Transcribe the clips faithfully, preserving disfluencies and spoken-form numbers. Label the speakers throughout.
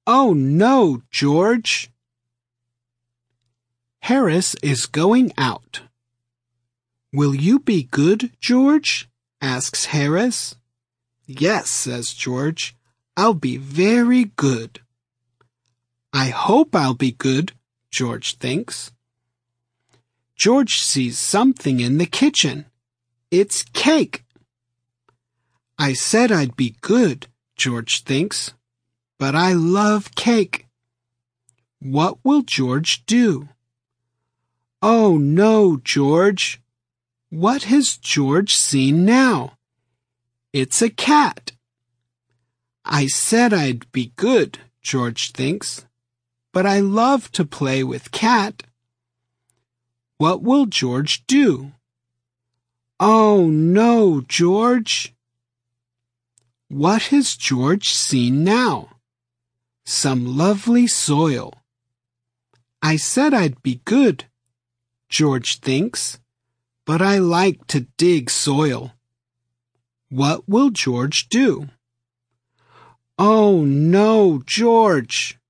Speaker 1: Oh no, George! Harris is going out. Will you be good, George? Asks Harris. Yes, says George. I'll be very good. I hope I'll be good, George thinks. George sees something in the kitchen. It's cake. I said I'd be good, George thinks, but I love cake. What will George do? Oh no, George! What has George seen now? It's a cat. I said I'd be good, George thinks, but I love to play with cat. What will George do? Oh no, George! What has George seen now? Some lovely soil. I said I'd be good, George thinks, but I like to dig soil. What will George do? Oh no, George!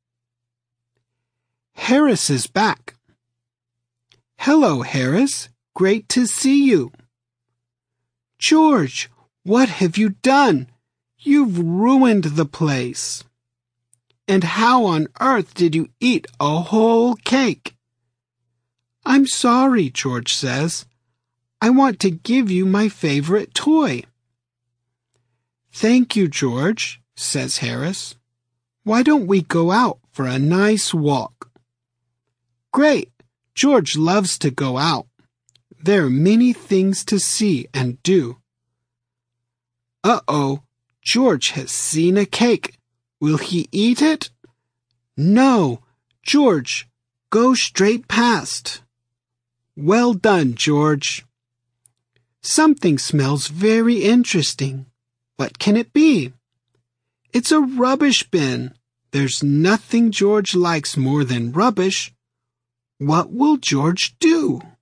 Speaker 1: Harris is back. Hello, Harris. Great to see you. George, what have you done? You've ruined the place. And how on earth did you eat a whole cake? I'm sorry, George says. I want to give you my favorite toy. Thank you, George, says Harris. Why don't we go out for a nice walk? Great. George loves to go out. There are many things to see and do. Uh-oh, George has seen a cake. Will he eat it? No, George, go straight past. Well done, George. Something smells very interesting. What can it be? It's a rubbish bin. There's nothing George likes more than rubbish. What will George do?